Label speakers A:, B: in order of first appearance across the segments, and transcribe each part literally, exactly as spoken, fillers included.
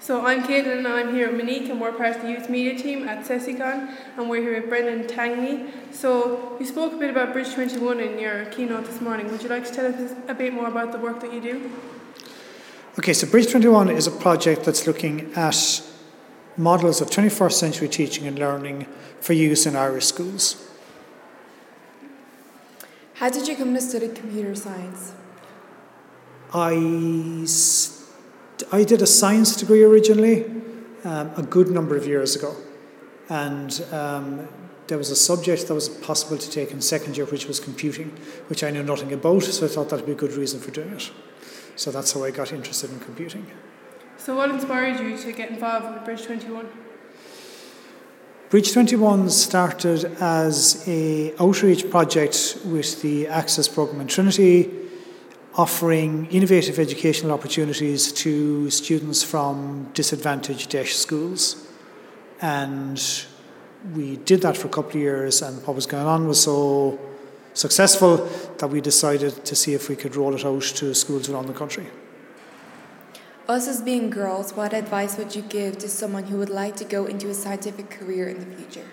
A: So I'm Caitlin and I'm here with Monique and we're part of the youth media team at Sesicon and we're here with Brendan Tangney. So you spoke a bit about Bridge twenty-one in your keynote this morning. Would you like to tell us a bit more about the work that you do?
B: Okay, so Bridge twenty-one is a project that's looking at models of twenty-first century teaching and learning for use in Irish schools.
C: How did you come to study computer science?
B: I, st- I did a science degree originally, um, a good number of years ago. And um, there was a subject that was possible to take in second year, which was computing, which I knew nothing about, so I thought that would be a good reason for doing it. So that's how I got interested in computing.
A: So what inspired you to get involved with Bridge twenty-one?
B: Bridge twenty-one started as an outreach project with the Access Programme in Trinity, offering innovative educational opportunities to students from disadvantaged D E S H schools. And we did that for a couple of years, and what was going on was so successful that we decided to see if we could roll it out to schools around the country.
C: Us as being girls, what advice would you give to someone who would like to go into a scientific career in the future?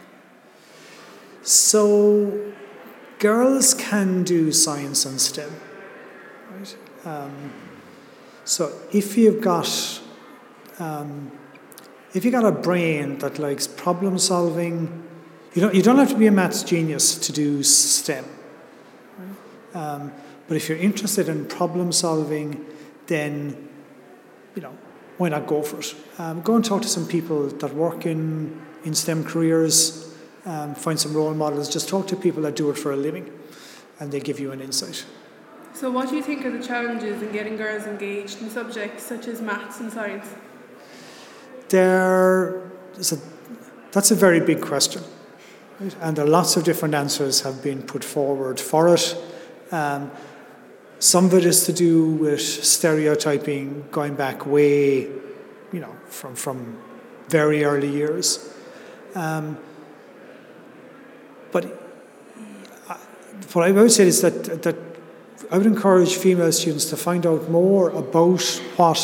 B: So, girls can do science and STEM. Right? Um, so if you've got um, if you've got a brain that likes problem solving, you don't you don't have to be a maths genius to do STEM. Right? Um, but if you're interested in problem solving, then you know, why not go for it? Um, go and talk to some people that work in, in STEM careers, um, find some role models, just talk to people that do it for a living, and they give you an insight.
A: So what do you think are the challenges in getting girls engaged in subjects such as maths and science?
B: There is a, that's a very big question, right? And there are lots of different answers have been put forward for it. Um, Some of it is to do with stereotyping going back way, you know, from, from very early years. Um, but I, what I would say is that, that I would encourage female students to find out more about what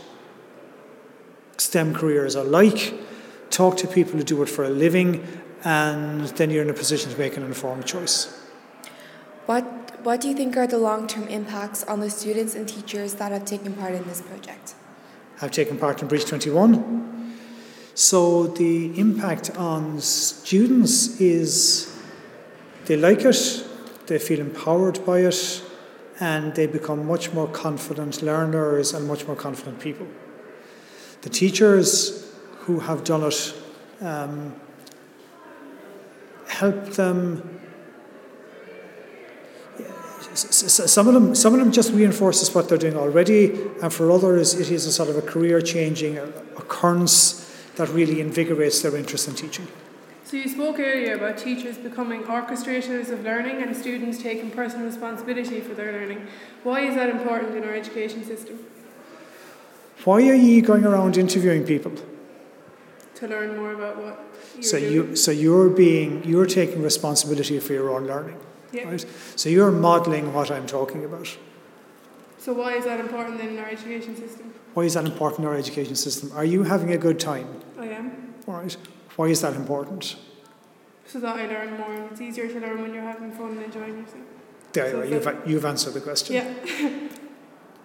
B: STEM careers are like, talk to people who do it for a living, and then you're in a position to make an informed choice.
C: What What do you think are the long-term impacts on the students and teachers that have taken part in this project?
B: Have taken part in Bridge twenty-one. So the impact on students is they like it, they feel empowered by it, and they become much more confident learners and much more confident people. The teachers who have done it um, help them. Some of them, some of them just reinforces what they're doing already, and for others, it is a sort of a career-changing occurrence that really invigorates their interest in teaching.
A: So you spoke earlier about teachers becoming orchestrators of learning and students taking personal responsibility for their learning. Why is that important in our education system?
B: Why are you going around interviewing people?
A: To learn more about what you're
B: so
A: doing.
B: you, so you're being, you're taking responsibility for your own learning.
A: Yeah.
B: Right? So you're modelling what I'm talking about.
A: So why is that important then in our education system?
B: Why is that important in our education system? Are you having a good time?
A: I am.
B: All right. Why is that important?
A: So that I learn more, and it's easier to learn when you're having fun and enjoying yourself.
B: There
A: so
B: you are. You've, you've answered the question.
A: Yeah.